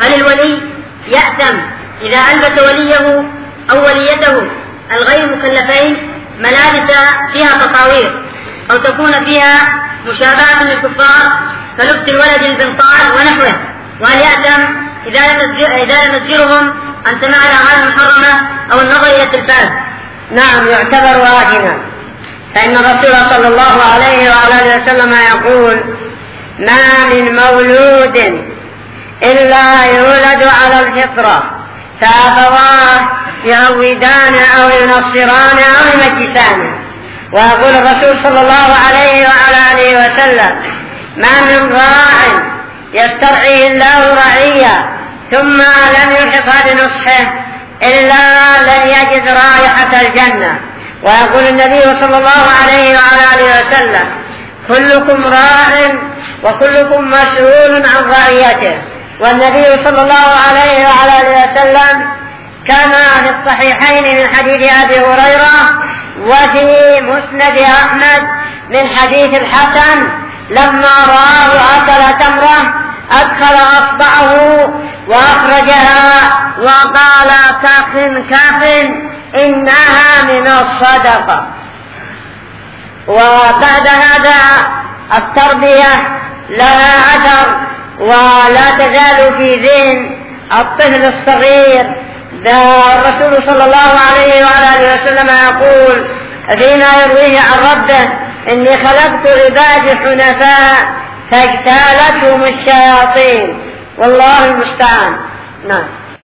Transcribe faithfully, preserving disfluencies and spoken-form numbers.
هل الولي يأثم إذا ألبس وليه أو وليته الغير مكلفين ملابس فيها تصاوير أو تكون فيها مشابهة للكفار كلبس الولد البنطال ونحوه؟ وهل يأثم إذا لم يزجرهم عن سماع الأعمال المحرمة أو النظر إلى التلفاز؟ نعم، يعتبر آثما، فإن الرسول صلى الله عليه وعلى آله وسلم يقول: ما من مولود إلا يولد على الفطرة فأبواه يهودان أو ينصران أو يمجسانه. ويقول الرسول صلى الله عليه وعلى آله وسلم: ما من راع يسترعيه الله رعيا ثم لم يلحق بنصحه إلا لن يجد رائحة الجنة. ويقول النبي صلى الله عليه وعلى آله وسلم: كلكم راع وكلكم مسؤول عن رعيته. والنبي صلى الله عليه وعلى آله وسلم كما في الصحيحين من حديث أبي هريرة وفي مسند أحمد من حديث الحسن لما رآه أكل تمرة أدخل أصبعه وأخرجها وقال: كف كف إنها من الصدقة. وبعد هذا التربية لها أثر ولا تزال في ذهن الطفل الصغير. الرسول صلى الله عليه وعلى آله وسلم يقول فيما يرويه عن ربه: إني خلقت عبادي حنفاء فاجتالتهم الشياطين. والله المستعان. نعم.